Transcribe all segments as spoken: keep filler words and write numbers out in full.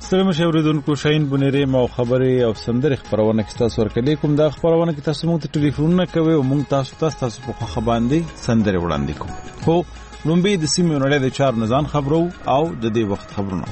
ستړي مشه اوریدونکو شاهین بونیری مو خبرې او سندرې خبرونه کې تاسو ورکړې کوم دا خبرونه کې تاسو موږ ته ټلیفون کوي او موږ تاسو ته تاسو په خبر باندې سندرې وړاندې کوو. خو لومبي د سیمې نړۍ د چار نزان خبرو او د دې وخت خبرونه.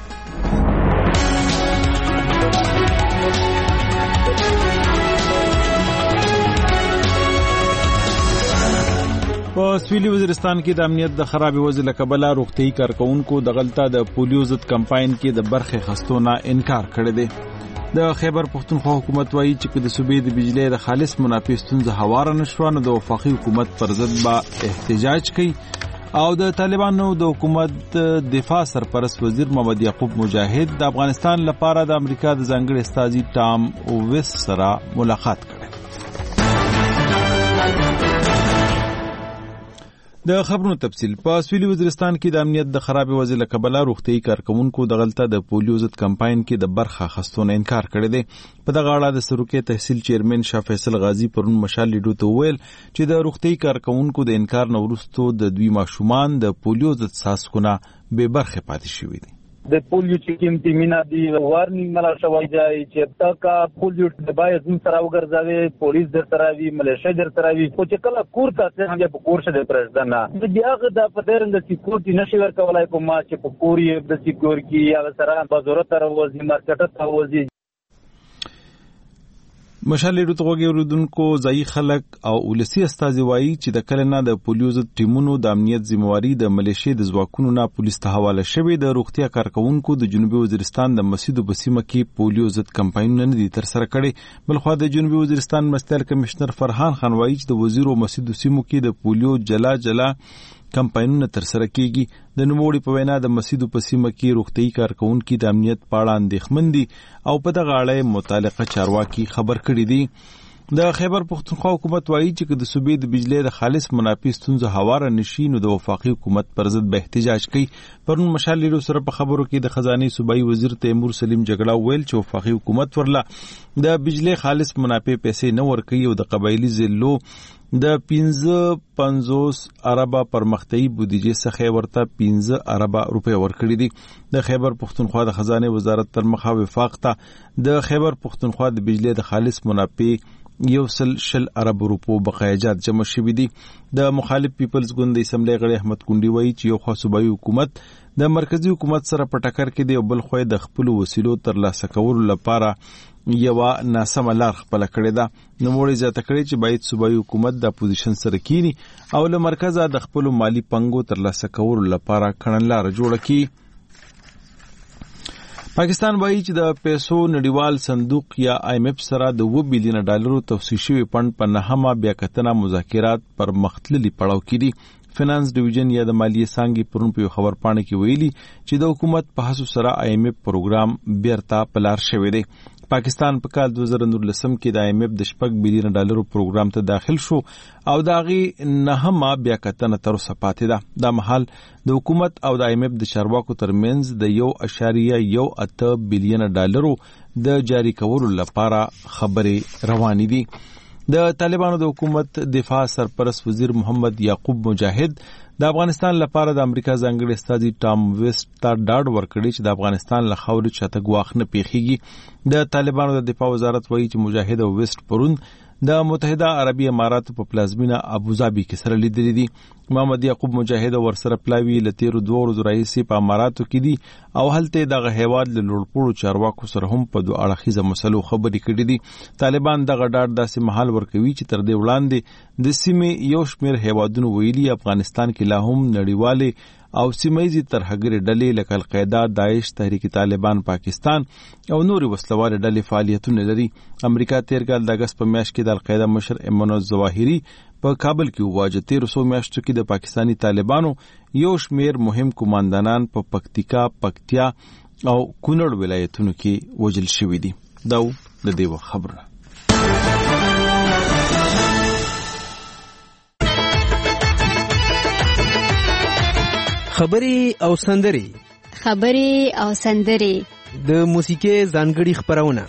په سویلي وزیرستان کې د امنیت د خرابې وضع له کبله روغتیايي کارکونکو د غلطه د پولیو ضد کمپاین کې د برخې خستونه انکار کړی دی. د خیبر پښتونخوا حکومت وایي چې د صوبې د بجلی د خالص منافع ستونزه هواره نشوه نو د وفاقي حکومت پر ضد به احتجاج کوي. او د طالبانو د حکومت دفاع سرپرست وزیر محمد یعقوب مجاهد د افغانستان لپاره د امریکا د ځانګړي استازي ټام اوویس سره ملاقات کړی. د خبرونو تفصیل. په سویلي وزیرستان کې د امنیت د خرابې وضع له کبله روغتیايي کارکونکو د غلطه د پولیو ضد کمپاین کې د برخه اخیستونه انکار کړی دی. په دغه اړه د سروکي تحصیل چیرمن شاه فیصل غازی پرون مشال لیډو ته وویل چې د روغتیايي کارکونکو د انکار نه وروسته د دوی ماشومان د پولیو ضد څاڅکونه بې برخې پاتې شوي دي. د پولیو چې کوم تیمینه دی وارنینګ ملا شوی دی چې تاکا پولیو د باید زم سره وګرځوي پولیس در سره وی ملیشیا در سره وی خو چې کله کور ته څنګه په کور شه د پرېږدنه د بیاغه د پدرنګ سکیورټي نشي ورکولای کوم چې په کور یې د سکیورټي یا سره بازار ته راوځي مارکیټ ته راوځي. مشال لیډو ته وګورئ ځایي خلک او ولسی استازي وایي چې د کله نه د پولیو ضد ټیمونو د امنیت ذمہواری د ملیشیا د ځواکونو نه پولیس ته حواله شوی. د روغتیا کارکونکو د جنوبي وزیرستان د مسجد بسیمه کې پولیو ضد کمپاینونه نه دي تر سره کړي. بلخو د جنوبي وزیرستان مرستیال کمشنر فرحان خان وایي چې د وزیر او مسجد بسیمو کې د پولیو جلا جلا کمپاینونه تر سره کیږي. د نوموړي په وینا د مسجدو په سیمه کې روغتیايي کارکونکو د امنیت په اړه اندېښمن دي او په دغه اړه متعلقه چارواکي خبر کړي دي. د خیبر پښتونخوا حکومت وایي چې د صوبې د بجلی د خالص منافع ستونزه هواره نشي نو د وفاقي حکومت پر ضد به احتجاج کوي. پرون مشال لیډو سره په خبرو کې د خزانه صوبایي وزیر تیمور سلیم جګړه ویل چې وفاقي حکومت ورله د بجلی خالص منافع پیسې نه ورکوي او د قبایلی ضلعو د پنځه پنځوس اربه پرمختیايي بودیجې څخه ورته پنځه اربه روپۍ ورکړي دي. د خیبر پښتونخوا د خزانه وزارت تر مخه وفاق ته د خیبر پښتونخوا د بجلی د خالص منافع یو سل شل ارب روپو بقایجات جمع شوي دي. د مخالف پیپلز ګوند د اسمبلی غړي احمد کونډي وایي چې یو خو صوبایي حکومت د مرکزی حکومت سره په ټکر کې دی او بل خو د خپل وسیلو ترلاسه کولو لپاره یو ناسمه لار خپل کړې ده. نوموړي زیاته کړې چې باید صوبایي حکومت د اپوزیشن سره کینی او له مرکزه د خپل مالی پنګو ترلاسه کولو لپاره کړنلار جوړه کړي. پاکستان وایي چې د پیسو نړیوال صندوق یا آی ایم ایف سره د اووه بلین ډالرو توصیه شوی فند په نهمه بیاکتنه مذاکرات پر مختللي پړاو کې دي. فینانس ډیویژن یا د مالیې څانګې پرون په خبر پاڼه کې ویلي چې د حکومت په هڅو سره آی ایم ایف پروګرام بیرته پلار شوی دی. پاکستان په کال دوه زره نولسم کې د آی ایم ایف د شپږ بلین ډالرو پروګرام ته داخل شو او د هغې نهمه بیاکتنه تر اوسه پاتې ده. دا مهال د حکومت او د آی ایم ایف د چارواکو ترمنځ د یو اعشاریه یو اته بلین ډالرو د جاری کولو لپاره خبرې روانې دي. د طالبانو د حکومت دفاع سرپرست وزیر محمد یعقوب مجاهد د افغانستان لپاره د امریکا ځانګړي استازي ټام ویسټ ته ډاډ ورکړی چې د افغانستان له خاورې چاته ګواښ نه پیښیږي. د طالبانو د دفاع وزارت وایي چې مجاهد او ویسټ پرون د متحده عربي اماراتو په پلازمینه ابوظبي کې سره لیدلي دي. محمد یعقوب مجاهد ورسره پلاوی له تیرو دوه ورځو راهیسې په اماراتو کې دي او هلته دغه هیواد له لوړپوړو چارواکو سره هم په دوه اړخیزه مسلو خبرې کړې دي. طالبان دغه ډاډ داسې مهال ورکوي چې تر دې وړاندې د سیمې یو شمېر هیوادونو ویلي افغانستان کې لا هم نړیوالې او سیمایي ترهګري ډلې لکه القاعده، داعش، تحریک طالبان پاکستان او نورې وسلوالې ډلې فعالیتونه لري. امریکا تیر کال د اګست په میاشت کې د القاعده مشر ایمن الظواهري په کابل کې وواژه. تیرو څو میاشتو کې د پاکستاني طالبانو یو شمېر مهم کمانډانان په پکتیکا، پکتیا او کونړ ولایتونو کې وژل شوي دي. دا د دې وخت خبره. خبري او سندري خبري او سندري د موسیقي ځانګړي خبرونه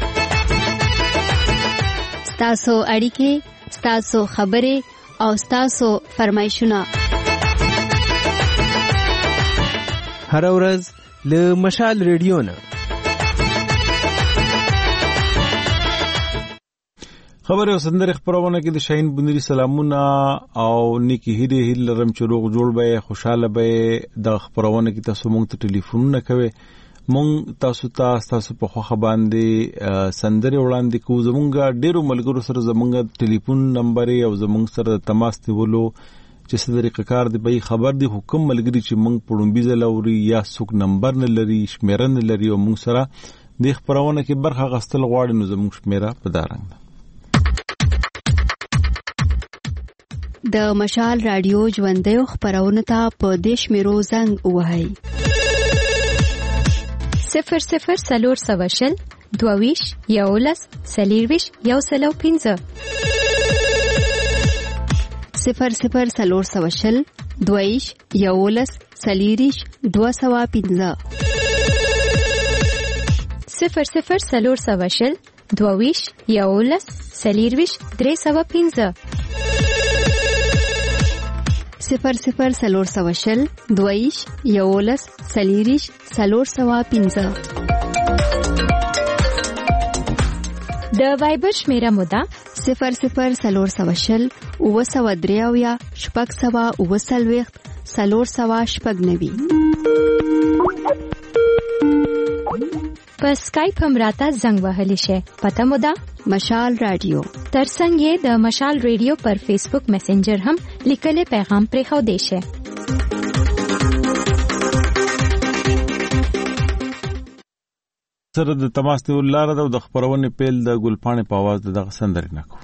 ستاسو اړیکې ستاسو خبري او ستاسو فرمایشونه هر ورځ له مشال ریډیو نه خبر او سندره خبرونه کې د شاهین بنری سلامونه او نیکی هیله هیله لرم چې روغ جوړ به خوشاله به د خبرونه کې تاسو مونږ ته ټلیفونونه کوي مونږ تاسو ته تاسو په خوخه باندې سندره وړاندې کوو زمونږ ډیرو ملګرو سره زمونږ ټلیفون نمبر او زمونږ سره تماس نیولو چې څه طریقه کار دی به خبر دی حکم ملګری چې مونږ پړومبي زلوري یا څوک نمبر نه لري شمیره نه لري او مونږ سره د خبرونه کې برخه غستل غواړي نو زمونږ شمیره په دارنګ د مشال رادیو ژوندۍ خبرونه ته په دیش میرو زنګ وهاي صفر صفر سلور سواشل دوویش یولس سلیرویش یو سلو پینزه صفر صفر سلور سواشل دوویش یولس سلیریش دو سوا پینزه صفر صفر سلور سواشل دوویش یولس سلیرویش درې سوا پینزه صفر صفر سلور سواشل دویش یولس سلیریش سلور سوا پینزه د وایبر شمیره مودا صفر صفر سلور سواشل او سوا دریاویا شپږ سوا او سلويخت سلور سوا شپږ نوي په سکایپ هم راته زنګ وهلی شي پته مودا مشال رادیو ترڅنګ یې د مشال رادیو پر فیسبوک میسنجر هم لیکل پیغام پرې خو دی شي سره د تماس ته ولاره د خبرونه پیل د ګلپانې په आवाज د سندرې نکو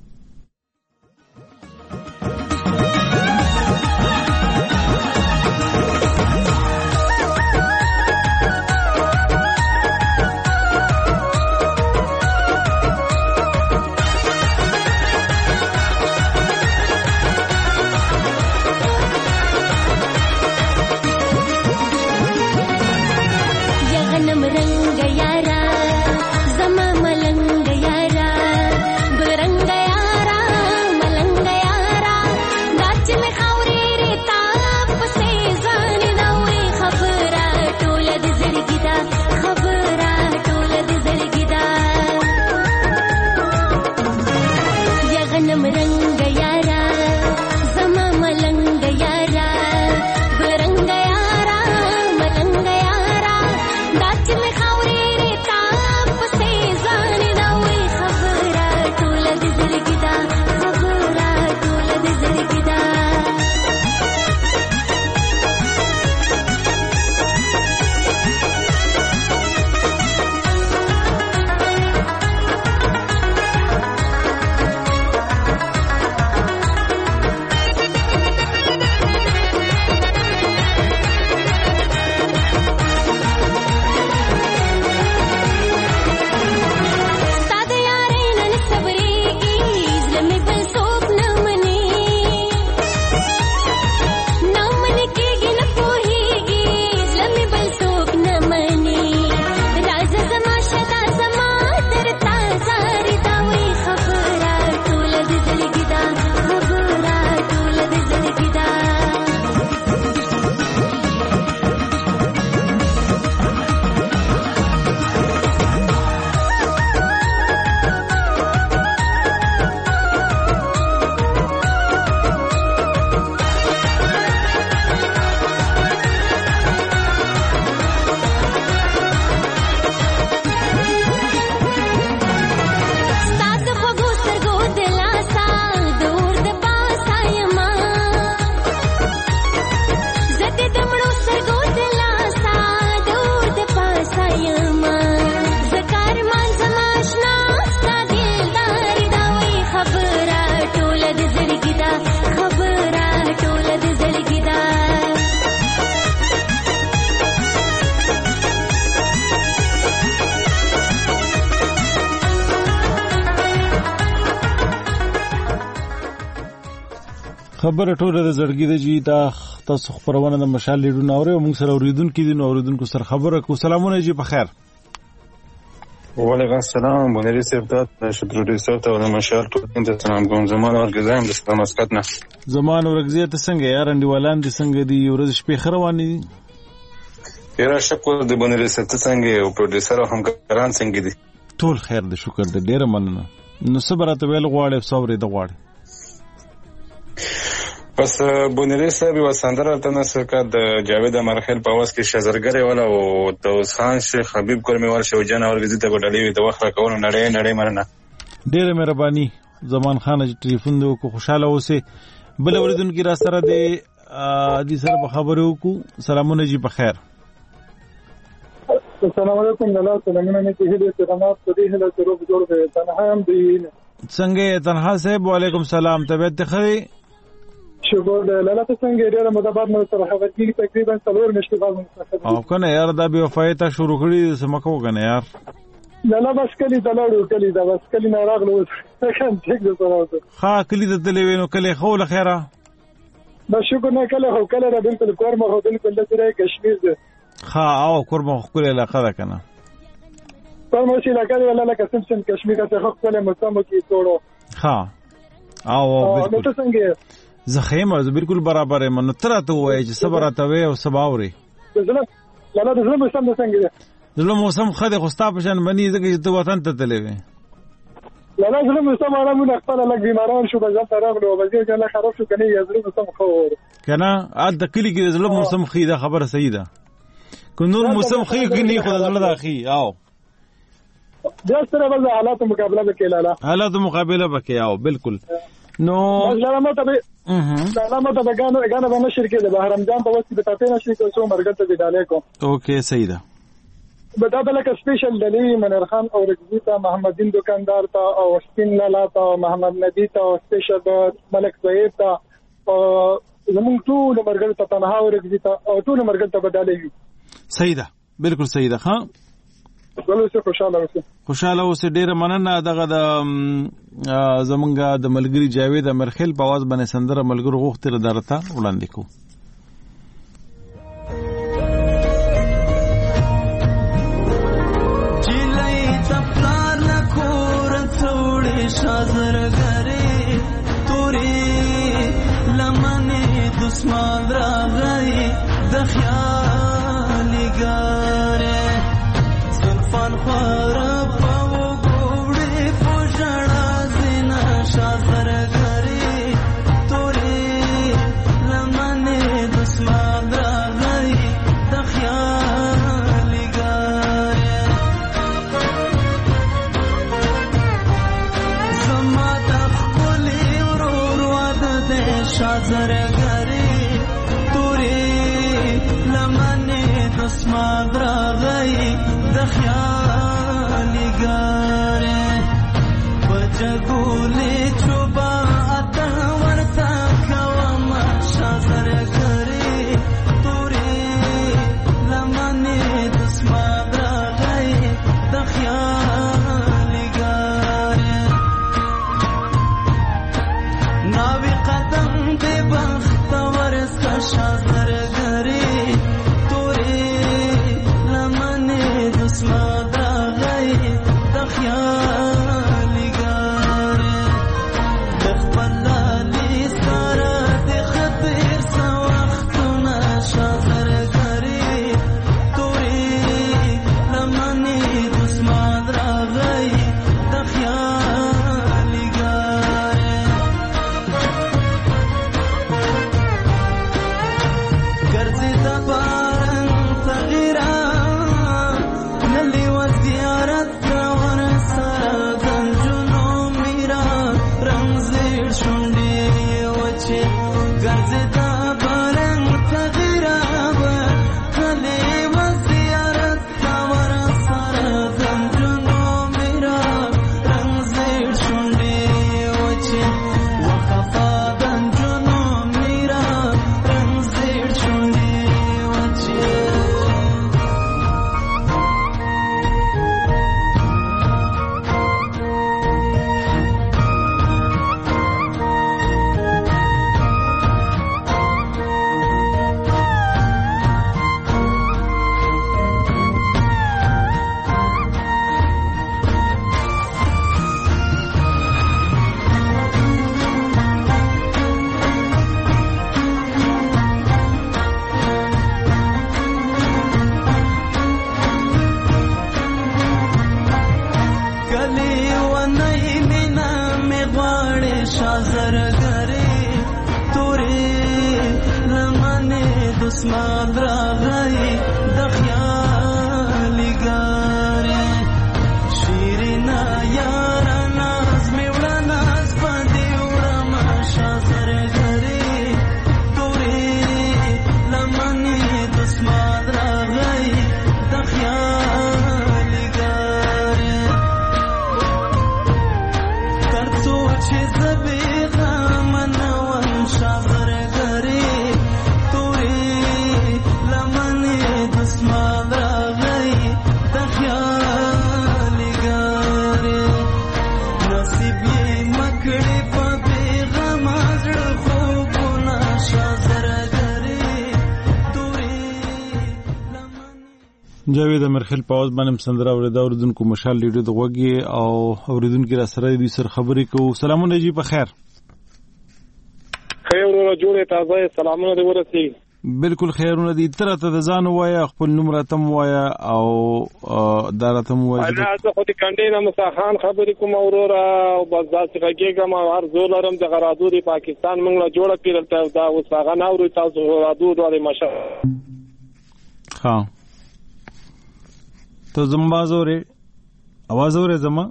خبر ټوله د زړګي د جی دا تاسو خبرونه د مشال لیډو ناوره او موږ سره اوریدونکو دي نو اوریدونکو سره خبره کو سلامونه جی په خیر وعلیکم السلام بنری سیفدات شپروډیوسر ته د مشال ټول د سلام کوم زمان ورګزایم د سلام اسکت نه زمان ورګزیه ته څنګه یار انډیوالان دي څنګه دي ورځ شپې خروانې دي یاره شکر د بنری سیفدات څنګه او پروډیوسر هم ګران څنګه دي ټول خیر د شکر د ډیره مننه نو صبرته ویل غواړي صبرې د غواړي پس بونری صاحب یو سندره تنه سکه د جاوید امرخیل په واس کې شزرګره ولا او د خان شیخ حبیب کورمي ورشه جن اور وزته غډلې د وخت کول نړۍ نړۍ مرنه ډېر مهرباني زمان خان چې ټلیفون دې کو خوشاله اوسه بل اوریدونکو را سره دې دې سره په خبرو کو سلامونه جی په خیر السلام علیکم الله سلامونه نه کېږي چې رحمت دې هله چې روب جوړ دی تنها هم دی څنګه تنها صاحب وعلیکم سلام طبیعت خري شکر دې لاله څنګه ډېر مدبر مې سره خبر کیږي تقریبا څلور میاشتې بعد مستقبل او کنه یار دا به وفایت شروع کړی سمکو کنه یار لاله بس کلی دلاړو کلی دا بس کلی نه راغلو څنګه ټیک ده سره ها کلی د تلوینو کلی خو له خیره بس شکر نه کله هو کله دا بالکل کورمه هو بالکل د کشمیر ده ها او کورمه خو کله علاقه ده کنه کورمه چې علاقه ده لاله قسم سم کشمیر ته خو کله مستمو کی توړو ها او بالکل نو څنګه زخیمه زه بالکل برابر یم نو تر ته وای چې صبر ته وای او سباوري لاله د زلم موسم څنګه ده زلم موسم خده خوستا پشان منی زګ چې ته وطن ته تلې وې لاله زلم موسم آرامونه خپل لګ بیماران شو بځه راغلو وځي چې خراب شو کني یې زلم موسم خو کنه ا د کلی کې زلم موسم خیده خبره صحیح ده کو نور موسم خې کني خو زړه د اخی او دا سره به حالات مقابله وکړه لاله حالات مقابله وکړه او بالکل نو لاله مته به لاله مته به غانو غانو به نشر کې د رمضان په وخت کې په تاسو نشي کوم څو مرګ ته ډالې کوم اوکې صحیح ده بدأ لك سبيشال دليل منير خان او رجبيتا محمد دين دکاندار تا او سپین لالا تا محمد ندی تا او سپیشل ملک طیب تا او زمون ټول مرګ ته تنها او رجبيتا او ټول مرګ ته بدلې صحیح ده بالکل صحیح ده ها ولوسه خوشاله اوسه خوشاله اوسه ډیر مننه دغه د زمونږه د ملګری جاوید امرخیل په आवाज باندې سندره ملګرو غوښتل درته وړاندې کو شازر غره توري لمنه دسمان راغی د خیال ګره زلفان خور په وګړې فوجړه زینا شازر غره توري لمنه دسمان راغی د خیال ګره شازر غری توری لمنه دسماد را غی د خیال ګره بجګولې چوبا اته ورته کوم شازر غری توری لمنه دسماد را غی د خیال ګره ناوی قدم دے بختور اسکا شازر گری توری لمن دسماد را گئی دخیال گاری دسمان راغی د خیالي ګارې شیرینا یارا ناز می وړه ناز باندې وړه ماشه زرګرې تورې لمنې دسمان راغی د خیالي ګارې تر څو چې زبې غمنوم شازرګرې تورې لمنې دسمان راغی د خیالي ګارې نصیب یې مکړې په بېغم زړه خوبونه شازرګرې تورې لمنې. جاوید امرخیل په اواز باندې سندره اوریدا اوریدونکو مشال لیډو د غوږی او اوریدونکو را سره دوی سره خبرې کوو. سلامونه جی په خیر. خیر ورو جوړه تازه سلامونه دې ورسي. بالکل خیرونه دي. تر ته د ځان وایا خپل نوم راتم وایا او دا راتم وایا. انا زه خو دې کندې نه مساخان خبرې کوم اورورا او بس داسې غږیږم او هر زور لرم د غرادو د پاکستان موږ له جوړه پیرلته دا اوس هغه نه اوري تاسو غرادو د مشه. ها ته زما زوره आवाज اوره زما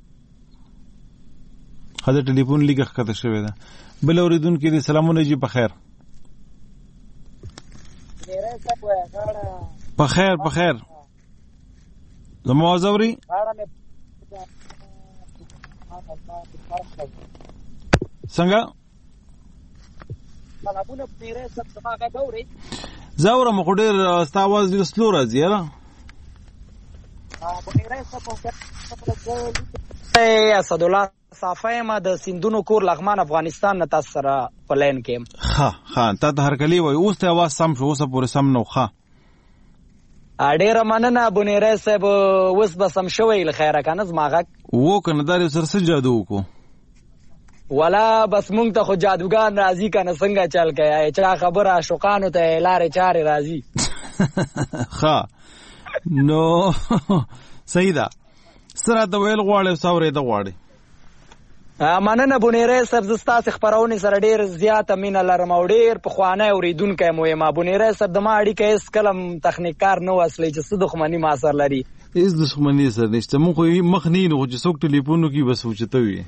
خاطر ټلیفون لیکه خطه شوی ده. بل اوریدونکو دې سلامونه جی په خیر. په خیر په خیر زما आवाज اوري. څنګه زاوره مخ ډیر ستا आवाज ډیر سلو راځي را. اسد الله صافه ما د سندونو کور لغمان افغانستان نه تاسو سره پلان کې. ها ها ته هر کلی وای اوس ته आवाज سم شو اوس پورې سم نو. ها ډېر مننه بونیره صاحب اوس به سم شوی ل خیره کنه زماغه وو کنه دار سر څه جادو کو ولا بس مونږ ته خو جادوګان راضی کنه څنګه چل کې چا خبره شوقانو ته لارې چارې راضی. ها نو صحیح ده سره د ویل غواړې ساورې د غواړې. مننه بونیره صاحب زستا څخه خبرونه سره ډیر زیاته مینه لرم او ډیر په خوانه اوریدونکو مهمه بونیره صاحب د ما اړیکه اس کلم تخنیکار نو اصلي چې څه دښمنی ما سره لري. هیڅ دښمنی سره نشته. مونږ خو مخ نه نو چې څوک ټلیفونو کې بس وچته وي.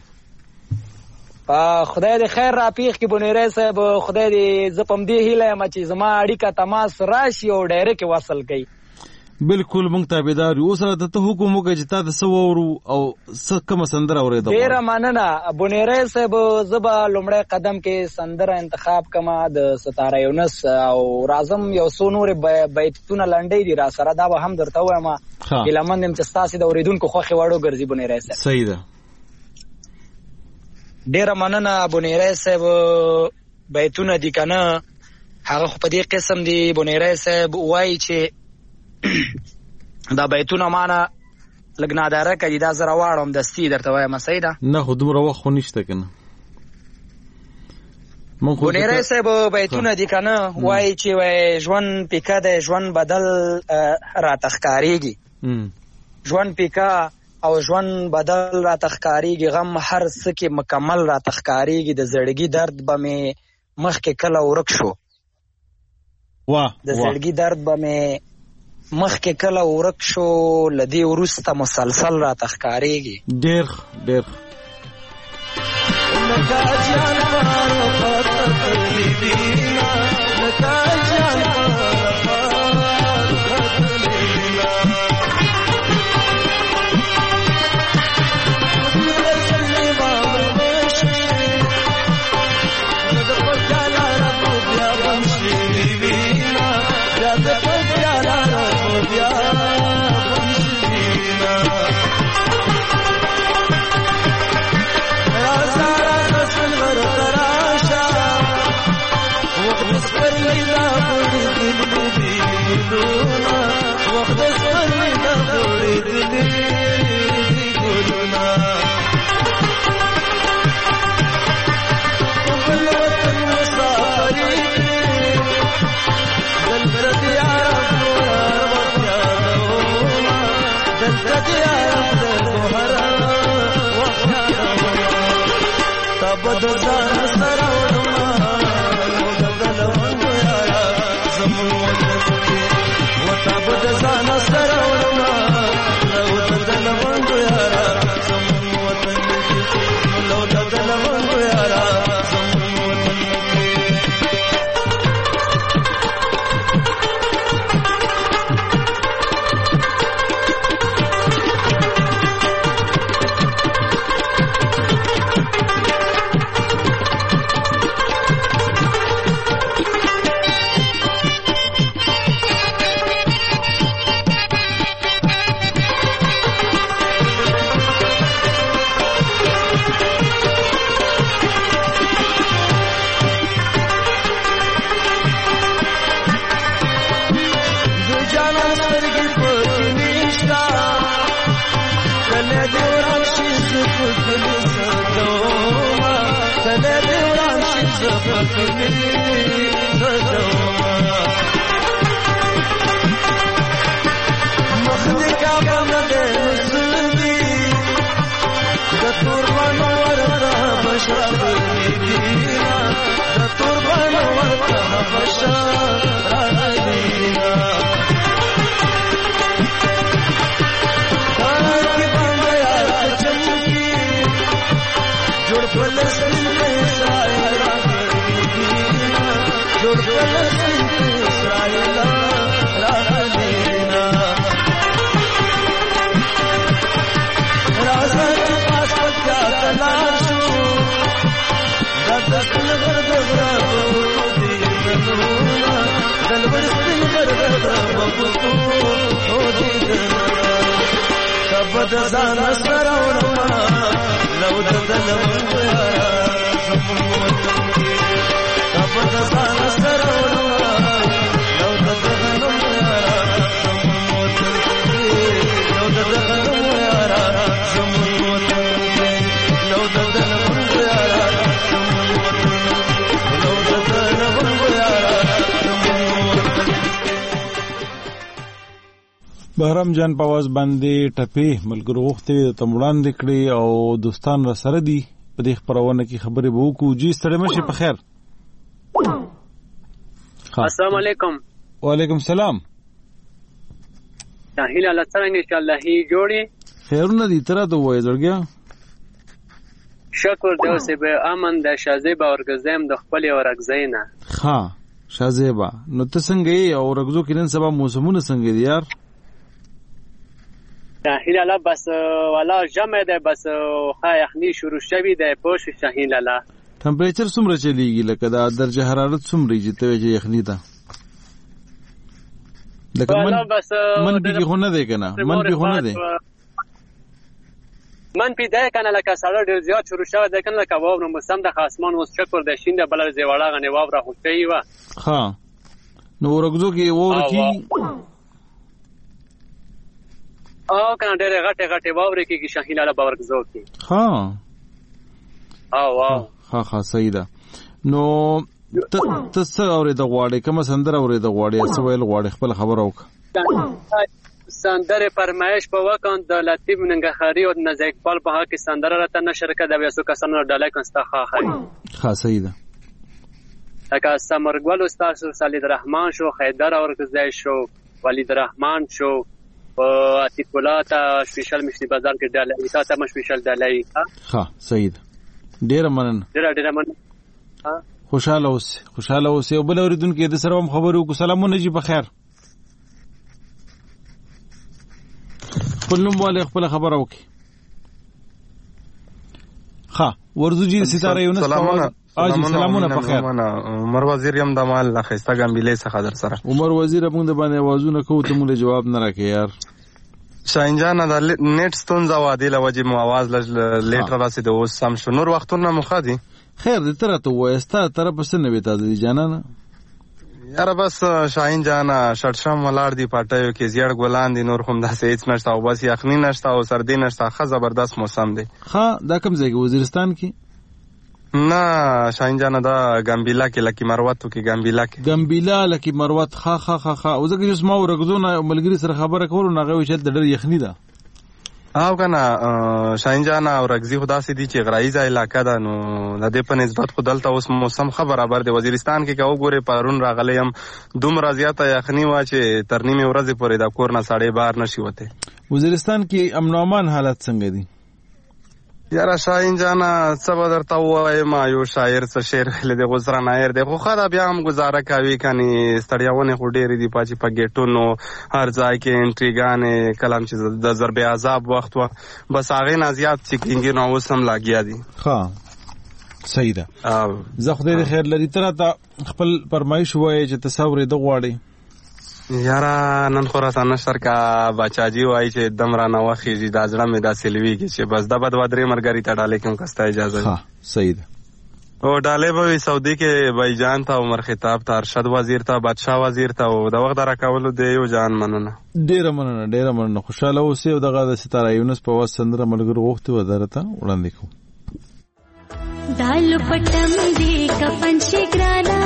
خدای دې خیر را پیښ کې بونیره صاحب خدای دې زپم دی هیله ما چې زما اړیکه تماس راشي او ډایرک وصل کړي. بالکل مونږ تابعدار یو. سره ته حکم وکړه چې تا د سوورو او کوم سندره اورېدو. ډیره مننه بونیره صاحب زبا لومړی قدم کې سندره انتخاب کما د ستاره یونس او رازم یو څو نور بیتونه لنډې دي را سره دا به هم درته وایم. ګیلمن هم چې ستاسو د اوریدونکو خوښي وړو ګرځي بونیره صاحب. صحیح ده. ډیره مننه بونیره صاحب بیتونه دي کنه هغه په دې قسم دي بونیره صاحب وایي چې دا بیتونه معنا لګناداره کوي دا زره واړم دستی درته وایم. صحیح ده. نه خو دومره وخت خو نشته کنه. بونیره صاحب بیتونه دي کنه وایي چې وای ژوند پیکا د ژوند بدل را تخکاریږي. ژوند پیکا او ژوند بدل را تخکاریږي غم هر څه کې مکمل را تخکاریږي د زړګي درد به مې مخکې کله ورک شو. واه د زړګي درد به مې مخکې کله ورک شو لدی وروسته مسلسل را تخکاریږي. ډېر ډېر بدل سره ورما بدل ونیا زمو زفکلی زدوما کله دیوران شی زفکلی زدوما مخدی کابا مده زلدی د توربانو ورته بشرا دینا د توربانو ورته بشرا دینا تاکی باندیا چمکی جوړ فلسطین اسرائیل دینا جوړ فلسطین اسرائیل را دینا رازا چپاس پتیا تلار شو دستل غرد غرابو دیدنونا دلورستل غرد غرابو دیدنونا کبد زانا سراونا لو ددلو یارا زمون کبد زانا سراونا لو ددلو یارا زمون لو ددلو یارا زمون لو ددلو یارا بهرام جان په आवाज باندې ټپې ملګرو غوښتي ته وړاندې کړي او دوستان را سره دي په دې خبرونه کې خبرې به وکړو. جی ستړي مشي په خیر. السلام علیکم. وعلیکم السلام. تاهیل الله څنګه ان شاء الله هی جوړي خیرونه دي تر ته وای درګه شکر دیو سی به امن د شازیبا ورګزم د خپل ورګزینا. ها شازیبا نو ته څنګه یې او ورګزو کې نن سبا موسمونه څنګه دي یار؟ شاهین الله بس والا جمع ده بس خا یخنی شروع شوی ده پوش شاهین الله. ټمپریچر څومره چلیږي لکه دا درجه حرارت څومره چې ته چې یخنی ده؟ لکه من من به خو نه دی کنه من به خو نه دی من پی ده کنه لکه سړی ډیر زیات شروع شوی ده کنه لکه واو نو موسم د خاصمان اوس شکر ده شین ده بل زیواړه غنی واو را خوشی و. ها نو ورګزو کې وور کی او کنه ډېر غټه غټه واورې کې شاهین الله باورګزو کې. ها او واو ها ها صحیح ده. نو ته ته څه اورې د غواړې کوم سندره اورې د غواړې څه ویل غواړې خپل خبر وکړه. سندره فرمایش په وکړ د لطیف ننګخاري او نزا اقبال په هغه کې سندره راته نشر کړه د وسو کسانو ډالای کنستا ښه ښه ښه صحیح ده. لکه سمرګل استاد صالح الرحمن شو خیدر اورګزای شو ولید الرحمن شو عتیق الله تا سپیشل مشتي بازار کې ډالای تا ته سپیشل ډالای ښه صحیح ده. ډیر مننه ډیر ډیر مننه. خوشاله اوسه خوشاله اوسه او بل اوریدونکو د سره خبرو کو سلامونه جی په خیر. خپل نوم والے خپل خبر وکي. ها ورزو جی ستاره یونس سلامونه اجي سلامونه په خیر. عمر وزیر یم د مال اخیسته ګمبلې څخه در سره. عمر وزیر موږ د باندې आवाजونه کوو ته موږ جواب نه راکې یار. شاهین جان د نیټ ستونزه وادي لوجه مو आवाज لیټر راسي د اوس سم شو نور وختونه مخه دي. خیر دې تر ته وایستا تر په سن وې تاسو دي جانانه یار بس شاهین جان شړشم ولار دی پټایو کې زیړ ګلان دي نور هم داسې هیڅ نشته او بس یخنی نشته او سردی نشته ښه زبردست موسم دی. ها دا کوم ځای کې وزیرستان کې؟ نه شاهین جان دا ګمبیلا کې لکی مروت کې ګمبیلا کې ګمبیلا لکی مروت ها ها ها ها او ځکه چې ما ورغزونه ملګری سره خبره کول نه غوي چې د ډېر یخنی ده. او کنه شاهین جان او رغزی خدا سي دي چې غرایزه علاقہ ده نو د دې په نسبت خو دلته اوس موسم خبر برابر دی. وزیرستان کې کو ګوره پرون راغلی هم دومره زیاته یخنی وا چې تر نیمه ورځې پورې دا کور نه ساړې بار نشي وته. وزیرستان کې امن او امان حالت څنګه دي؟ یاره شاهین جان څه به درته ووایم یو شاعر څه شعر ویلی دی غوسره نایر دی خو ښه ده بیا هم ګزاره کوي کنې ستړیاونې خو ډېرې دي پاچې په ګیټونو هر ځای کې انټریګانې کله هم چې د ضرب عذاب وخت وه بس هغې نه زیات چیکینګونه اوس هم لاګیا دي. ښه صحیح ده. زه خدای دې خیر لري ته راته خپل فرمایش ووایې چې ته څه اورېده غواړې؟ یاره نن خو راته نشر کا بچاجي وایي چې دم را نه وخېږي دا زړه مې داسې لویږي چې بس دا به دوه درې ملګري ته ډالۍ کړم که ستا اجازه وي. ښه صحیح ده. او ډالۍ به وي سعودي کې بای جان ته عمر خطاب ته ارشد وزیر ته بادشاه وزیر ته او د وخت راکولو دی یو جان مننه. ډیره مننه ډیره مننه. خوشاله اوسئ او دغه د ستاره یونس په واس سندره ملګرو غوښتي ودرته وړاندې کوم. دال پټم دی کفن شي ګرانا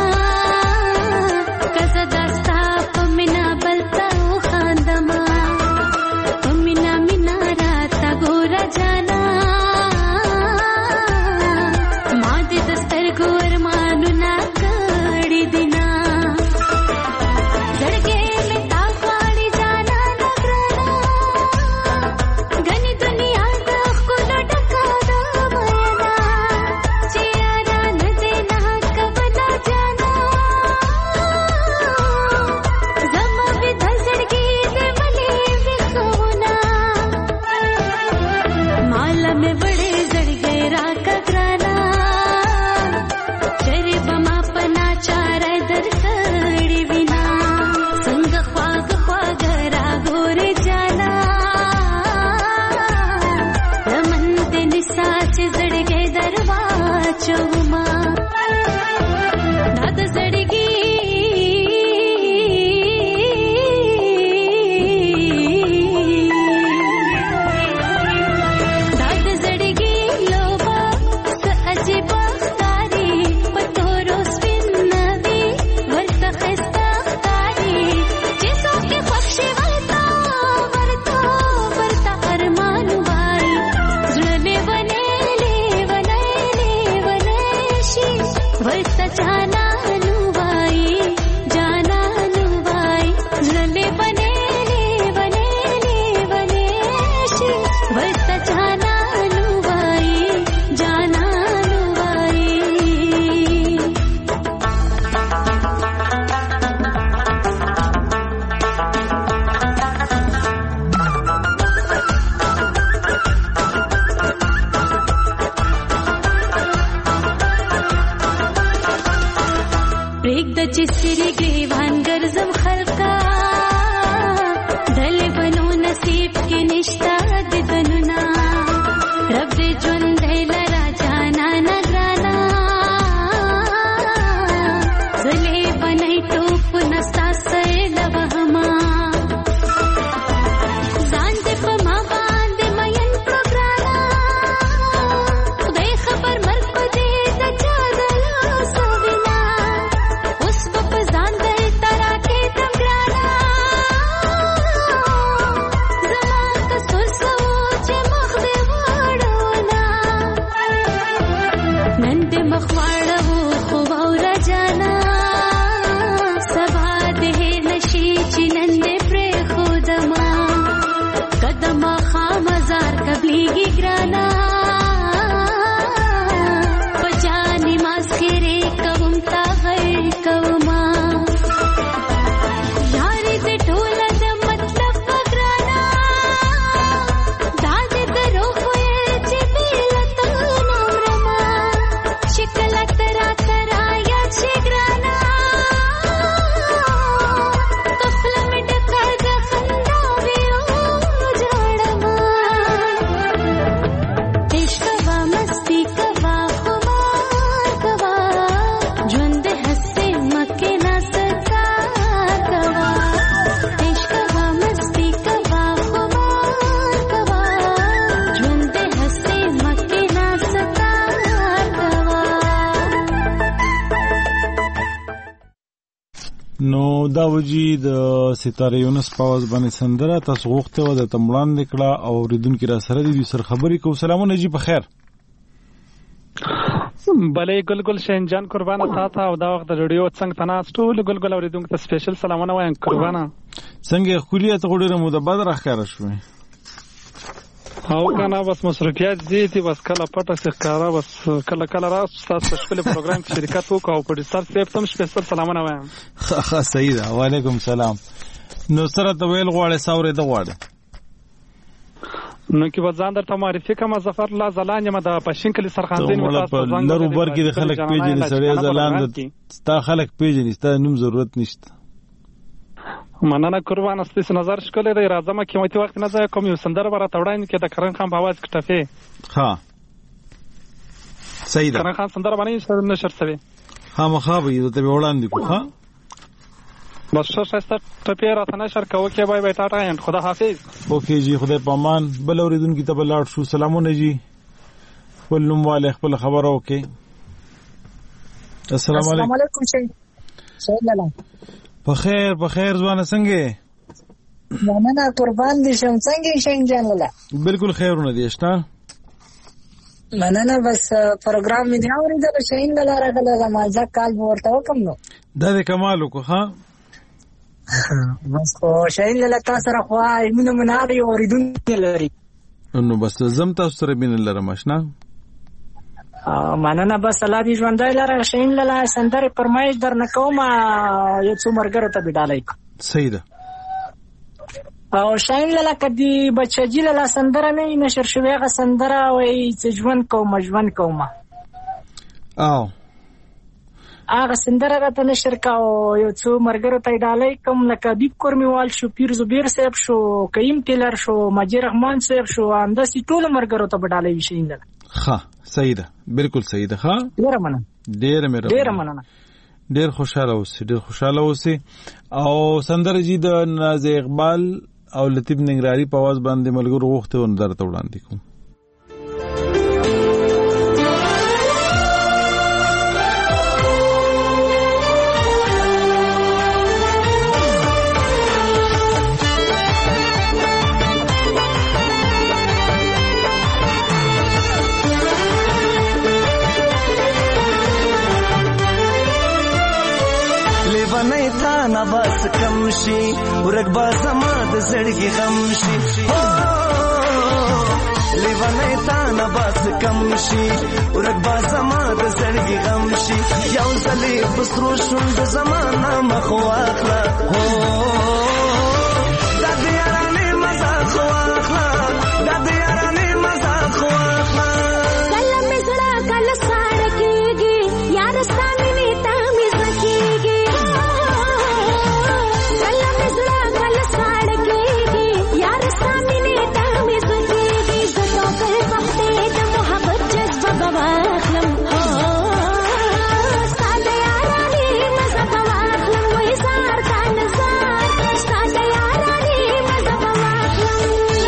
کزه داستا پمنا بلتا خاندما پمنا مینا راتا ګور جانا ما دې دستر ګور مانو نا کړی دینا زړګې می تا خاړي جانا نګرانا غني دنیا د خپل ډکا دا مینا چیرا نه دې نه کبلا جانا زما به د زړګې دې ملي وښونا مال مې وړې زړګې را کګرانا چرې بما پنا چار در کړې وینا څنګه خواږ خواږ را ګورې جانا رمن دې نسا چې زړګې دروا چوما داد زړګې داد زړګې لوبا س عجیب ښکاري پتورو سپین نوي ورته ښایسته ښکاري چې څوک یې خوښ شي ورته ورته ورته ارمان وایي زړه لیونی لیونی لیونی شي ورته جانانو وایي جانانو وایي زړه لیونی لیونی لیونی شي ورته جانانو وایي جانانو وایي. پرېږده چې سرې ګریوان ګرځم خلقا دلې بنو نصیب کې نشته دیدنونه رب دې ژوندی لره جانا نه ګرانا زلې بنۍ ټوپ نستا سیله وهما ځان دې په ما باندې مین کړو ګرانا خدای خبر مرګ په دې د چا د لاسو وینا اوس به په ځان درته راکېږدم ګرانا زما قصور څه و چې مخ دې واړونه نن دې مخ واړو خو واوره جانا سبا دې هېر نشي چې نن دې پرېښودما قدمه خامزار قبلېږي ګرانا په جانې ماسخېرې کوم تا غیر کوما یارې دې ټوله د مطلب په ګرانا دا دې د روح وې چې بې له تا نه مرمه چې کله ته راته رایاد شې ګرانا کفله مې ډکه د خنداوې وجوړمه عشق وا مستی کوا خمار کوا ژوند هسې مکې نه ستار کوا عشق وا مستی کوا خمار کوا ژوند هسې مکې نه ستار کوا. نو دا وجی د ستاره یونس په واز باندې سندره تاسو غوښته و د تمړان نکړه او ریدونکو را سره دي سر خبرې کو. سلامونه جی په خیر. بلې ګلګل شینجان قربانه تا ته او دا وخت د ریډیو څنګه تناس ټول ګلګل اوریدونکو ته سپیشل سلامونه وایم قربانه. څنګه خلیت غوډره مو د بد راخاره شوې او کنه بس مصرفیات زیاتی بس کله پټه ښکارا بس کله کله راس تاسو په خپل پروګرام کې شرکت وکاو او پروډوسر صاحب ته سپیشل سلامونه وایم. ښه صحیح ده. وعلیکم سلام. نو سره ته ویل غواړې ساورې د غواړې نو کې وځان درته معرفي کوم ظفر الله زلان یم د پښین کلی سرخاندین متاسف ځان لرو بر کې د خلک پیژنې سړی زلان د ستا خلک پیژنې ستا نوم ضرورت نشته. مننه قربان ستاسو نظر شکل دی. راځم قیمتي وخت نه ځای کوم یو سندره برا توړاین کې د کرن خان په आवाज کې ټفه. ها صحیح ده. کرن خان سندره باندې نشر سوي خامخا به ته وړاندې کو. ها بس ښه ښایسته ټپې راته نشر کوه کې بای بای ټاټا اینډ خدا حافظ. اوکې جی خدای پامان. بل اوریدونکو ته بل لاړ شو. سلامونه جی. خپل نوم والے خپل خبره وکي. السلام علیکم. السلام علیکم شي څنګه په خیر په خیر ځوانه څنګه مننه قربان دي شم څنګه شي جانله بالکل خیرونه دي شته مننه بس پروګرام می دی اورېدل شي نه راغله ما ځکه کال ورته وکم نو دا د کمال کو. ها بس خو شي له تاسو سره خو ایمنه مناري اوریدونکو لري نو بس زم تاسو سره بین لرم آشنا. مننه بس الله دې ژوندای لره شي له سندره پرمایش در نکوم یو څو مرګره ته بډالای. صحیح ده. او شاین لاله کدی بچی لاله سندره نه نشر شوی غ سندره وای چې ژوند کوم ژوند کوم او هغه سندره راته نشر کاو یو څو مرګرو ته ډالای کوم لکه بیب کورمیوال شو پیر زبیر صاحب شو کریم ټیلر شو ماجی رحمان صاحب شو انداسي ټول مرګرو ته ډالای وشین ده. ها صحیح ده بالکل صحیح ده. ها ډیر مننه ډیر مې ډیر مننه ډیر خوشاله اوسې ډیر خوشاله اوسې. او سندره جی د ناز اقبال او لطیف ننګراری په आवाज باندې ملګرو وخت ون درته وړاندې کوم. لیوانای تا نواز کم شي ورګ با زما د زړګي غم شي. لیوانای تا نواز کم شي ورګ با زما د زړګي غم شي. یو ځلې بسرو شوند زمانہ مخو اخلا د دیارانه مزه خو اخلا د دیارانه مزه خو اخلا. کله مزړه کله ساړه کېږي یار ستانه نیتا مزه کېږي. کله مزړه کله ساړه کېږي یار ستانه نیتا مزه کېږي. زه تو په وخت د محبت جذبه بواخلم ساده یارانه مزه بواخلم وې زار تا نزار ساده یارانه مزه بواخلم.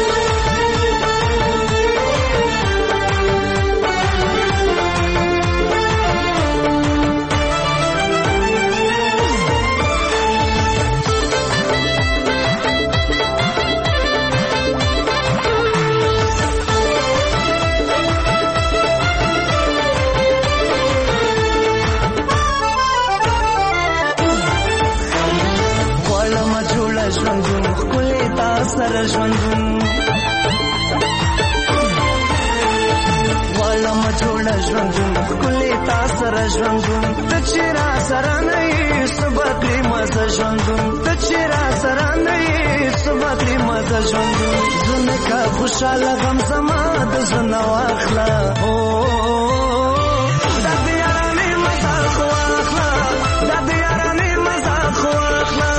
غواړم جوړه ژوندون ښکلې تا سره ژوندون غواړم جوړه ژوندون ښکلې تا سره ژوندون ته چې را سره نه یې صبح کړې مزه ژوندون ته چې را سره نه یې صبح کړې مزه ژوندون. زونه کا خوشاله غم زما د زنه واخله د دیارانې مزه خو اخله د دیارانې مزه خو اخله.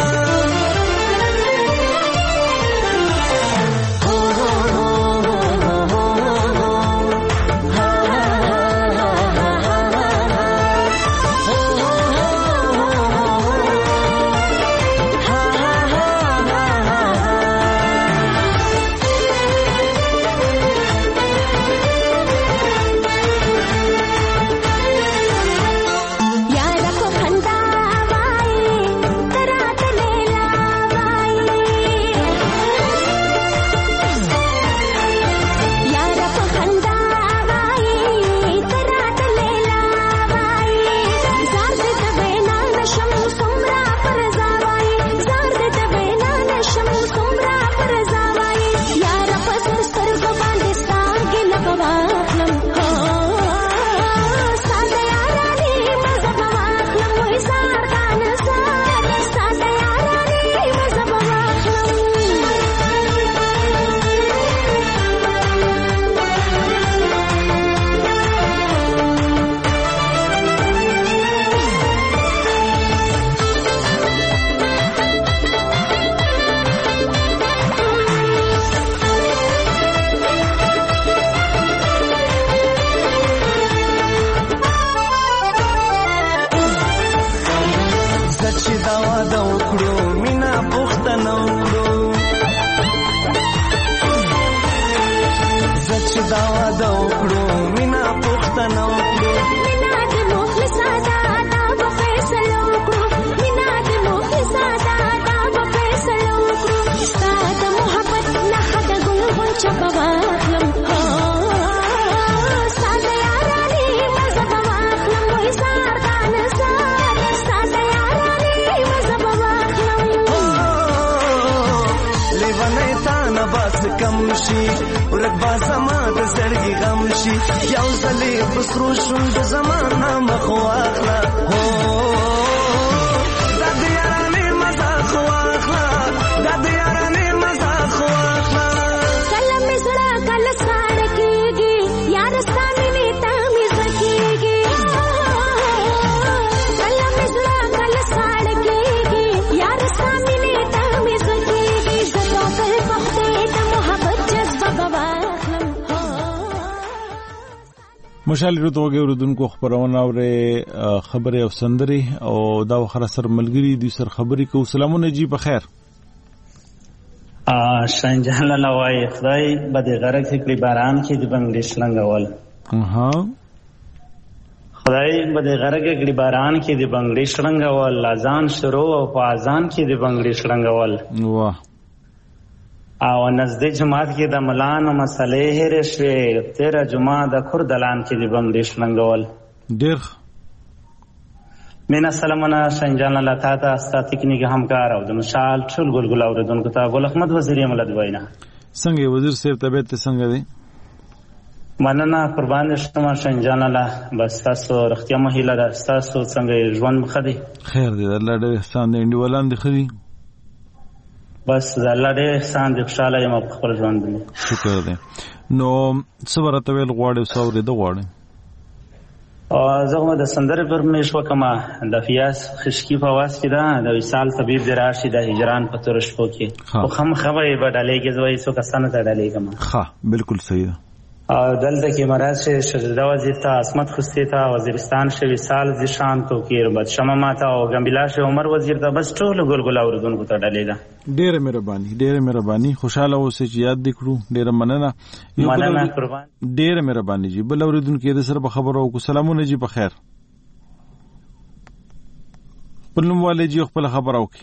دا واده وکړو مینا پوښتنه وکړو مینا د مخلصا دا دا به فیصله وکړو مینا د مخلصا دا دا به فیصله وکړو ستا د محبت نښه د ګل غونچه به واخلم ستا د یارانې مزه به واخلم وایي سار دا نظر ستا د یارانې مزه به واخلم لیونی تا نه باس کم شي ورک با زما د زړګي غم شي یو ځلې په سرو شونډو زما نامه خو واخله هو دا د یارانې مزه خو واخله دا د یارانې مزه خو واخله کله مې زړه کله ساړه کېږي یار ستا مینې ته مې زړه کېږي کله مې زړه کله ساړه کېږي یار ستا مینې ته مې زړه کېږي زه به بل وختې د محبت جذبه به واخلم مشال رو توګه ورودونکو خبرونه اورې خبره او سندري او دا وخره سر ملګری دي سر خبري کو سلامونه جی په خیر ا شنجال الله وای خدای بده غره کې باران کې د بنگلیش لنګول ها خدای بده غره کې باران کې د بنگلیش لنګول اذان شروع او په اذان کې د بنگلیش لنګول واه او نزدې جماعت کې د ملان او مسلې هره شوي تیرا جمعه د خردلان کې د بنگلیش لنګول ډېر مینا سلامونه شنجان الله تا ته استا تکنیک همکار او د مشال ټول ګلګل اوردونکو ته ګل احمد وزیر ملت وینا څنګه وزیر صاحب طبيعت څنګه دی مننه قربان شم شنجان الله بس تاسو رختیا مهیله ده تاسو څنګه ژوند مخدي خیر دی الله دې احسان دې انډیوالان دې خدي بس الله دې احسان دې خوشاله یم په خپل ژوند دې شکر دې نو صبرته ویل غواړې سورې د غواړې او زغمه د سندره پر مېش وکما د فیاس خشکی په واس کې ده د وصال طبيب د راشي د هجران په تور شپو کې خو هم خبرې بدلې کې زوي سو کسانه ته ډلې کما ها بالکل صحیح او دلته کې مراد شه شجدا وزیر ته عصمت خستی ته وزیرستان شه وصال زشان تو کې بد شمه ماته او ګمبلا شه عمر وزیر ته بس ټول ګلګل اوردونکو ته ډلې ده ډېر مهرباني ډېر مهرباني خوشاله اوسې چې یاد دکړو ډېر مننه مننه قربان ډېر مهرباني جی بل اوردونکو د سره خبرو کو سلامونه جی په خیر پرنوم والے جی خپل خبرو کی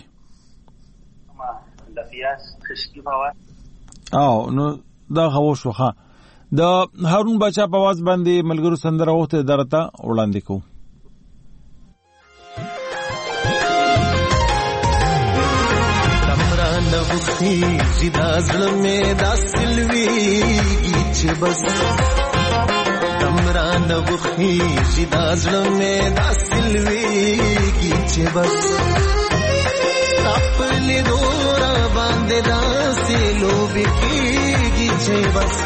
د فیاس خشکی بوا او نو دا خو شوخه د هارون بچا په आवाज باندې ملګرو سندره وخت درته وړاندې کو تمرا نوخي زدا زړه مې داسلوي چې بس تمرا نوخي زدا زړه مې داسلوي چې بس خپل دورا باندې داسې لوبي کیږي چې بس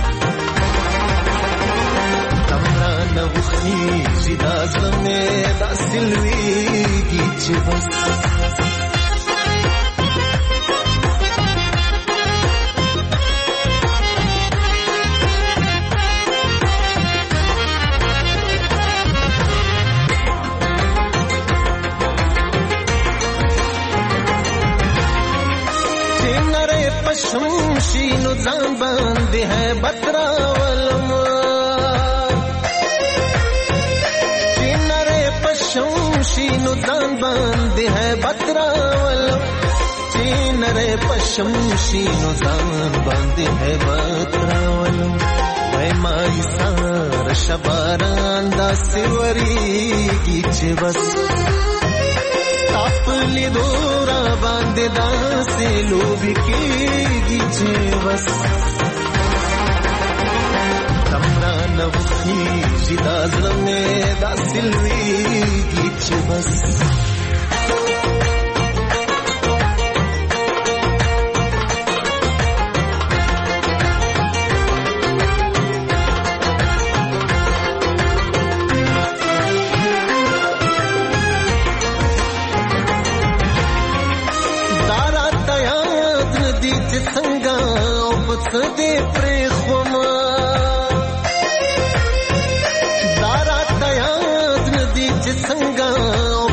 نوخي زدا زمه دا سلويږي چې بس څنګه پښم شینو ځان باندې ہے بترا ولم شینو ځان باندې ہے بتراول چینره پشم شینو ځان باندې ہے بتراول وای مای سار شباران دا سیوري کی چې بس خپل دورا باندې دا سلوبي کیږي چې بس تمرا نوخي زدا زلمه دا سلويږي چې بس دارا تیاد ندی چې څنګه او پڅ دې پرې خوما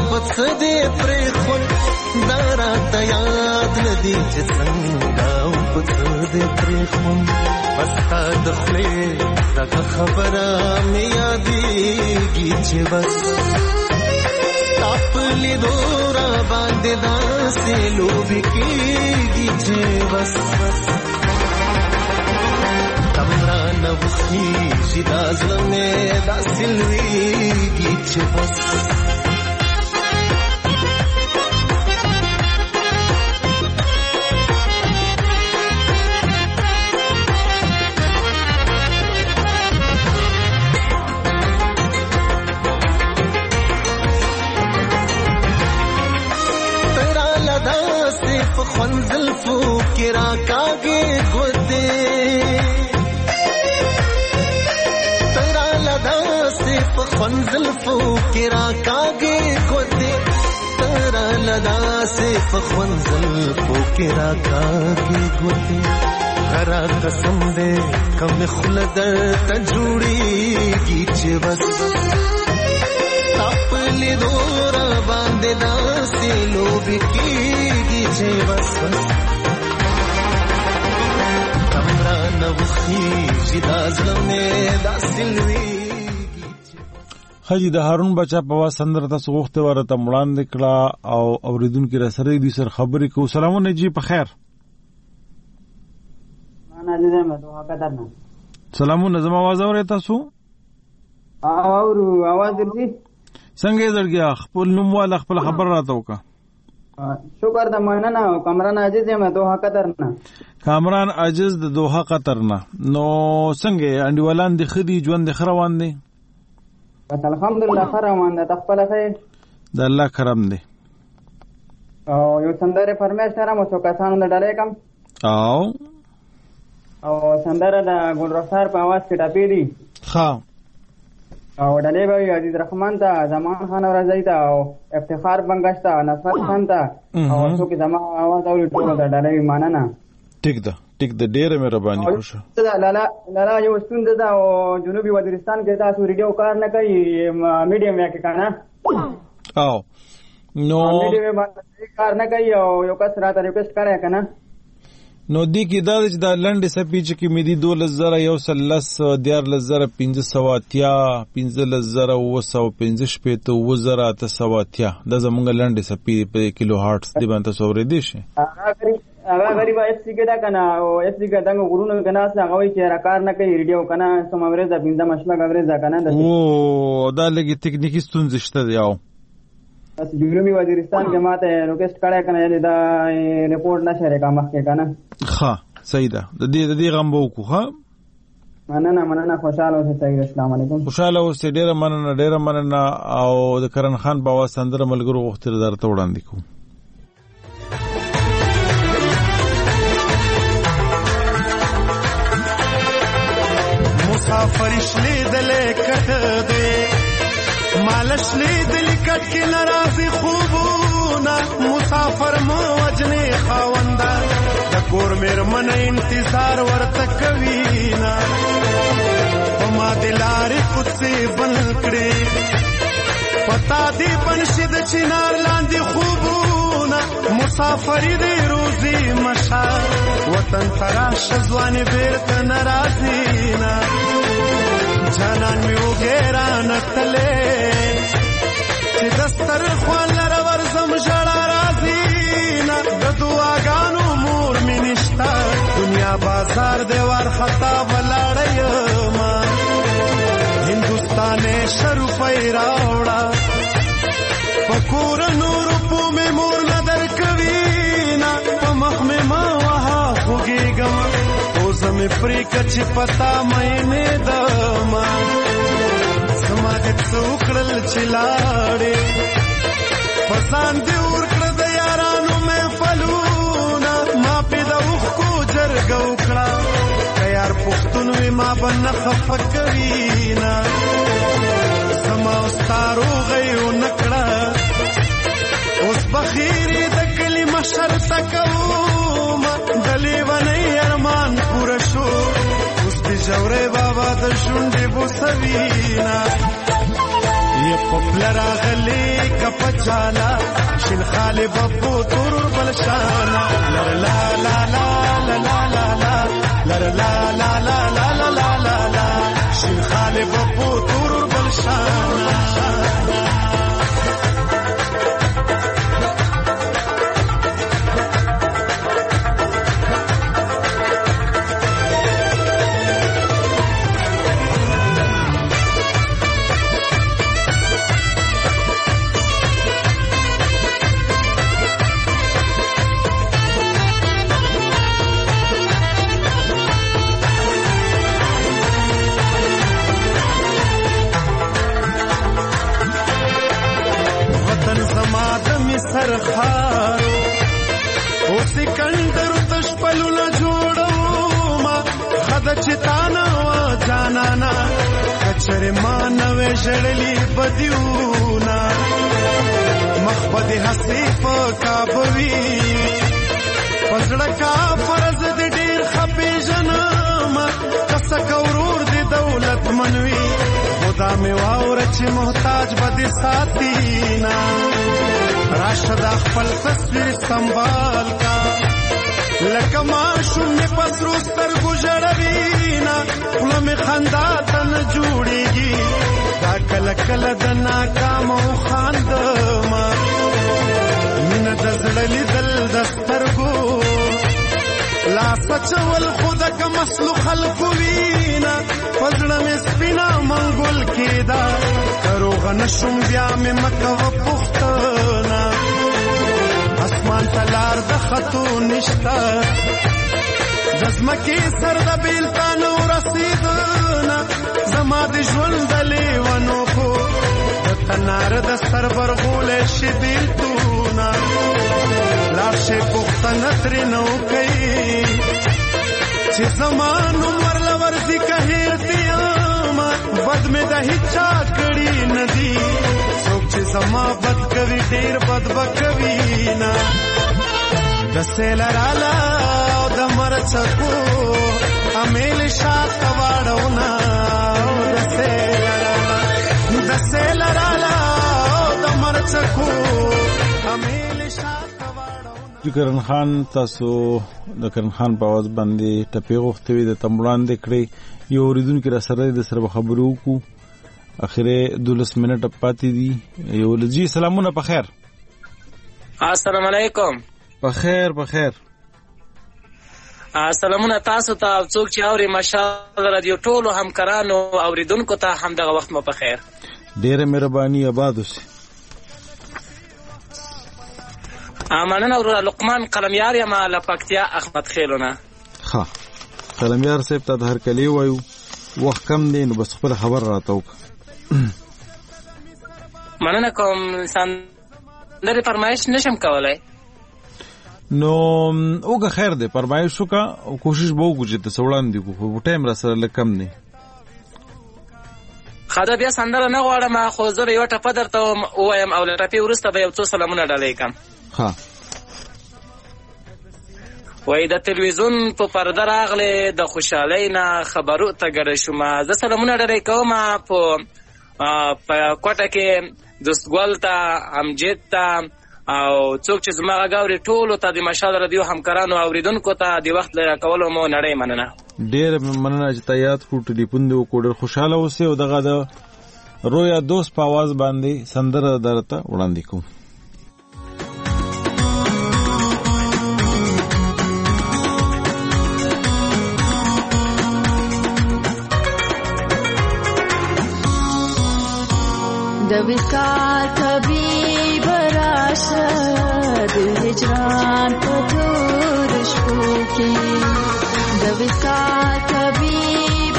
دې پرې خو دارا ته یاد ندی چې څنګه پڅ دې پرېخم بستا د خولې دغه خبره مې یادېږي چې بس تا په لیدو را باندې داسې لوبې کېږي چې بس تم رانه وخېږي دا زړه مې داسې لوېږي چې بس خنزل فو کرا کاگے گوتے تیرا لدا صرف خنزل فو کرا کاگے گوتے تیرا لدا صرف خنزل فو کرا کاگے گوتے غرا قسم دے کم خلدر تجوڑی گی چھ بس تاپ لی دورا باندے داسے لوبی کی بس بس کمرا نوخی جدا زلمه دا سلوی خجی د هارون بچا په وا سندر تاسو غوښته ورته مړاندې کړه او اوریدونکو را سره دي سر خبرې کو. سلامونه جی په خیر. انا دې مې دوه قدرنا. سلامونه زما आवाज اورئ تاسو؟ اورو आवाज دې څنګه درګه خپل نوم والا خپل خبر راته وکړه. شکر د مننه او کامران عاجز یم دوه قطر نه. کامران عاجز د دوه قطر نه. نو څنګه انډیوالان د خدي ژوند د خروان دي؟ بس الحمدلله خروان د خپل خیر د الله کرم دی. او یو سندره فرمایش سره مو څو کسانو د ډالې کم او او سندره د ګل رخسار په आवाज کې ټاپې دي. ها او ډلې به عزیز رحمان ته زمان خان رضای ته او افتخار بنگش ته نصرت خان ته او څوک زما आवाज اوري ټول د ډلې ماننه. ټیک ده ټیک ده ډېر مهرباني خوشه. لالا لالا یو ستوند ده او جنوبي وزیرستان کې تاسو ریډیو کار نه کوي میډیم یا کې کنه او نو میډیم باندې کار نه کوي او یو کس راته ریکوست کړی کنه نو دی کې دا چې دا لنډې سپی چې کې مې دي دولس زره یو سل لس دیارلس زره پنځه سوه اتیا پنځلس زره اووه سوه پنځه شپېته اووه زره اته سوه اتیا دا زمونږ لنډې سپي په کیلو هارټس دې باندې تاسو اورېدی شئ. هغه غریب ایس سی کې دا کنه او ایس سی کې دغه غرونو کې ناس هغه وایي چې راکار نه کوي ریډیو کنه سم اورېدا پنځه مشمه اورېدا کنه او دا لګي تکنیکی ستونزې شته دی. او بس جنوبي وزیرستان کې ماته ریکوست کړی کنه دا رپورټ نشره کا مخ کې کنه. ها صحیح ده د دې د دې غم بو کو. ها مننه مننه خوشاله اوسئ. السلام علیکم. خوشاله اوسئ. ډیره مننه ډیره مننه. او د کرن خان بابا سندره ملګرو وختره درته وړاندې کوم. مسافر شلی دلې کټ دې مالش لی دل کټ کې ناراضي خوبونه مسافر مو وجنې خاوندا د کور مېرمن انتظار ورته کوي نا ما دلارې کوڅې بل کړې پتا دې بنشد چنار لاندې خوبونه مسافر دې روزي مشا وطن تراش ځواني بیرته ناراضي نا جانان می وګرا نتلې چې دستر خوان لر ورزم جړا راځي نه د دعاګانو مور می نشتا دنیا بازار دیوار خطا ولاړې ما هندوستان شرفای راوړا پکور نور په می مور نظر کوي نه په مخ می ما وها خوګيګم زمې پرې کچ پتا مې نه دما سماج څوکړل چلاړې پسان دې ور کړ د یارانو مې فلونا ما په دوخ کو جرګو کړه یار پښتون وې ما بن خفکرینا سما ستارو غيو نکړه اوس بخیری د کلمه شرط کوم دلی ونی ارمان پورا شو اوس دی جوړې بابا د شونډې بوسوینا یا پپلرا غلی کپچالا شین خالی بپو تورور بلشانا لر لا لا لا لا لا لا لا لر لا لا لا لا لا لا لا لا شین خالی بپو تورور بلشانا سرخارو او سکندر تشپلو لا جوړو ما خد چتانا وا جانانا کچره ما نوې جړلی بدیونا مخبد حسیف کابوی پزړه کا فرض دې ډیر خپې جنما کس کورور دې دولت منوي خدا می واور چې محتاج بده ساتینا راشد خپل تصویر سنبال کا لکه ماشوم می پسرو سترګو جړوینا خپل می خندا تن جوړیږي دا کله کله د ناکام او خاندما مینه د زړه لیدل د سترګو لا سچول خود کا مسلو خلقو وینا فزړه می سپینا منګول کیدا کروغ نشم بیا می مکه و پختنا اسمان تلار د خطو نشتا زمکه سر د بیلتانو رسیدنا زما د ژوند د لیوانو کو تنار د سر برغول شي بیلتونا لاشه پختنه تر نو کوي چې زمانو مرل ورزي کهیرتي ما بد مې د هیچا کړي ندي څوک چې زما بد کوي ډیر بد بکوي نا د سیلرالا او د مرچکو امیل شات واړو نا د سیلرالا د سیلرالا او د مرچکو امیل شات کرن خان تاسو د کرن خان په आवाज باندې ټپي غوښتوي د تمړان د کړې یو اوریدونکو را سره د سره خبرو کو اخره دولس منټ پاتې دي یو لږی سلامونه په خیر السلام علیکم په خیر په خیر سلامونه تاسو ته څوک چې اوري ماشاءالله رادیو ټولو همکارانو اوریدونکو ته هم دغه وخت مو په خیر ډیره مهرباني آباد اوسئ مننه ورور لقمان قلمیار یم له پکتیا احمد خیلونه ها قلمیار صاحب ته هر کلی وایو وخت کم دی نو بس خپل خبر راته وک مننه کوم سندره فرمایش نشم کولای نو اوګه خیر دی فرمایش وکا او کوشش به وکړو چې تاسو وړاندې کوو ټایم را سره لکم نه خدا بیا سندره نه غواړم خو زه یو ټپه درته وایم او له ټپې وروسته به یو څو سلامونه ډالۍ کړم ها وای د تلویزیون په پرده راغله د خوشحالۍ نه خبرو ته ګډه شوم زه سلامونه ډالۍ کوم په په کوټه کې دستګل ته امجد ته او څوک چې زما غاوري ټولو ته د مشال رادیو همکارانو اوریدونکو ته د وخت لري کولو مو نړۍ مننه ډېر مننه چې تایید کو ټلیفون دی کوډر خوشاله اوسه او دغه د رویا دوست په आवाज باندې سندره درته وړاندې کوم د وصال طبيب راشد هجران په تور شپو کې د وصال طبيب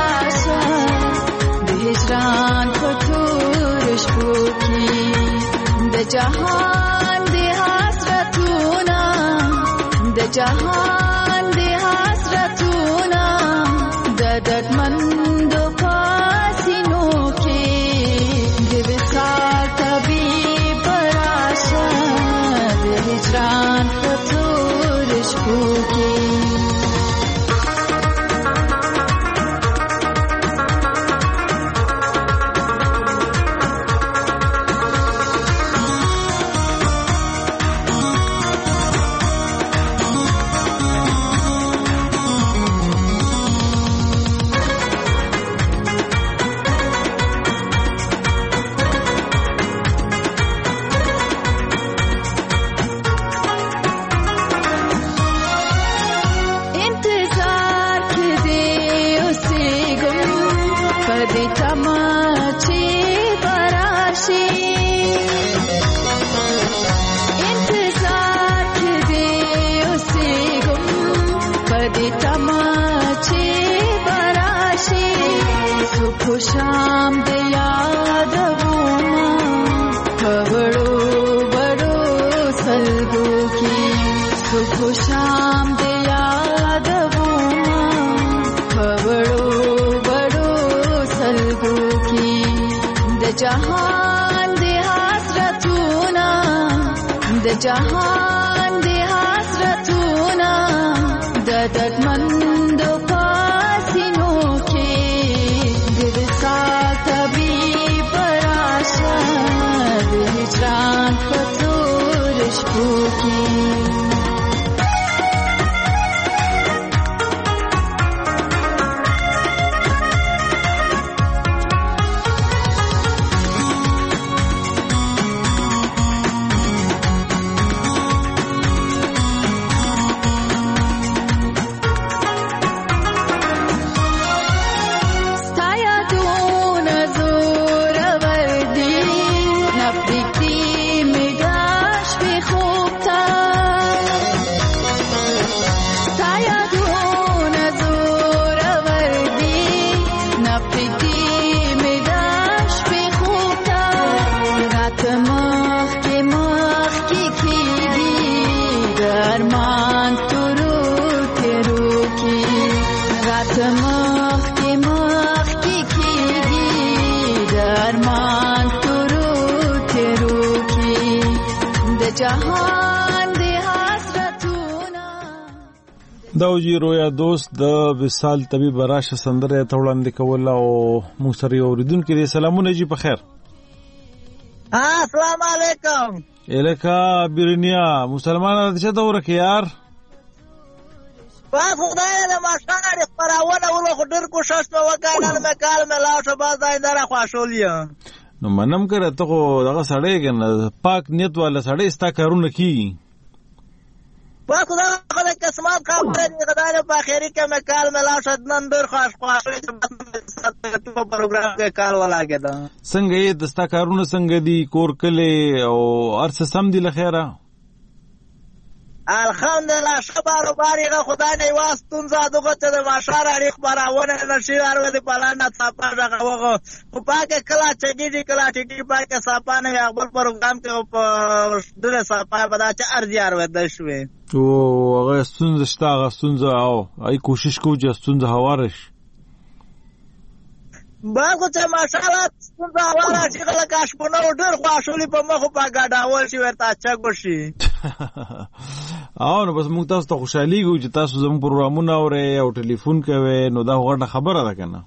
راشد هجران په تور شپو کې د جهان د حسرتونه د جهان د حسرتونه د دردمند پاسینو کې هجران په تور شپو کې تمچې براشي انتظار کې دې اوسېږم په دې تمچې براشي صبح شام دې یادومه په وړو وړو سلګو کې صبح شام دې یادومه په وړو وړو سلګو کې د جهان دې حسرتونه د جهان دې حسرتونه د دردمندو پاسینو کې د وصال طبیب راشه د هجران په تور شپو کې دا وجی رویا دوست د وصال طبيب راشه سندره ته وړاندې کول او موږ سره اوریدونکو دې سلامونه جی په خیر. السلام علیکم. الکا بیرنیا مسلمان راځه ته ورکه یار. په خدای له ماشانه د خبرونه ولو خډر کوشش په وکړل مې کال مې لاشه باز دایندره خواشولیا. نو منم کړه ته دغه سړی کنه پاک نیت والا سړی ستا کارونه کی. با خدا خدا قسمت خبره دی خدای په اخیری کې مې کال ملا شد نن ډېر خوش خواشې په پروګرام کې کار ولاګه. څنګه یې دستا کارونه څنګه دي کور کله او ارس سم دي لخيره الحمدلله شبارو باریغه خدای نه واستون زادوغه ته د ماشار اړ خبرونه نشي ارو دي پلانا صاحب راغوغه خو پاکه کلا چګیږي کلا ټیټي پاکه صاحبانه خپل پروګرام کې په دغه صاحب بدا چې ارزي ارو د شوي او هغه ستونزه شته هغه ستونزه او ای کوشش کوو چې ستونزه هوارش باغو ته ماشاءالله ستونزه هواره چې کله کاش په نو ډېر خواشولي په مخ په گاډاول شي ورته چګو شي. او نو بس موږ تاسو ته خوشحالي کوو چې تاسو زموږ پروګرامونه اورئ او ټلیفون کوئ نو دا غوړه خبره ده کنه.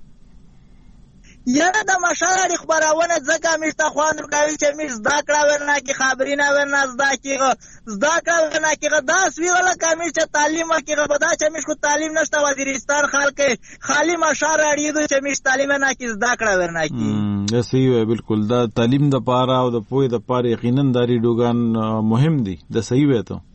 یاره د ماشاءالله خبرونه ځکه مشته خوان کوي چې مش زده کړه ورنه کې خبرینه ورنه زده کې زده کړه ورنه کې داس ویله کمی چې تعلیم کې غبدا چې مش کو تعلیم نشته وزیرستان خلک خالی مشار اړیدو چې مش تعلیم نه کې زده کړه ورنه کې. دا صحیح وي بالکل دا تعلیم د پاره او د پوهې د پاره یقینا داري ډوګان مهم دي دا صحیح وي ته.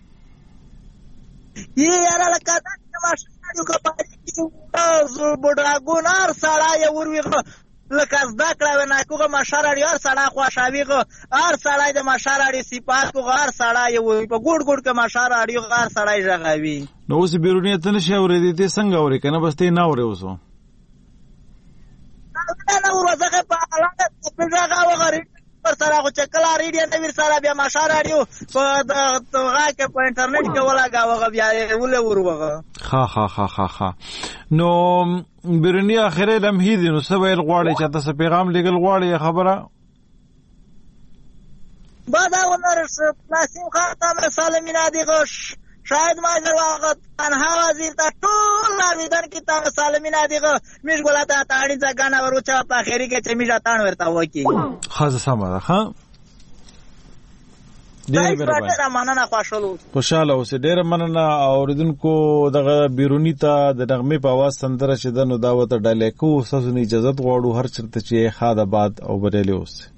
یې یاره لکه دا ماشاءالله یو کپاری زو بډاګونار سړی ورويغه لکه زده کړه ونه کوغه مشار اړ یار سړی خوشاویغه هر سړی د مشار اړ صفات کو غار سړی وي په ګډ ګډ کې مشار اړ یو غار سړی ژغوي. نو اوس بیرونیت نشي اورېدې ته څنګه اورې کنه بس ته نه اورې اوسو نه ورځه په اړه په ځای غوغري پر سره خو چې کله ریډیو ته ور سره بیا ماشار اړیو په دغه کې په انټرنیټ کې ولاګاوغه بیا ولې وروغه. ها ها ها ها ها نو بیرنی اخره لمحې دي نو سویل غواړي چې تاسو پیغام لګل غواړي خبره بعد اونر ناسیم خان ته سلامونه دي غش شاید ما در واقع تنها وزیر تا ټول ناویدن کې ته سلامونه دي غ میش ګولاته تاړي ځګانه ورچا په اخیری کې چې میش اتان ورته وکی خاصه سم ده ها ډېر مننه خوشاله خوشاله اوسه ډېر مننه اوریدونکو دغه بیرونی ته د نغمه په आवाज سندره چې د نو داوته ډالې کو ساسو نه اجازه غواړو هر چرته چې خاد آباد او بریلی اوسه.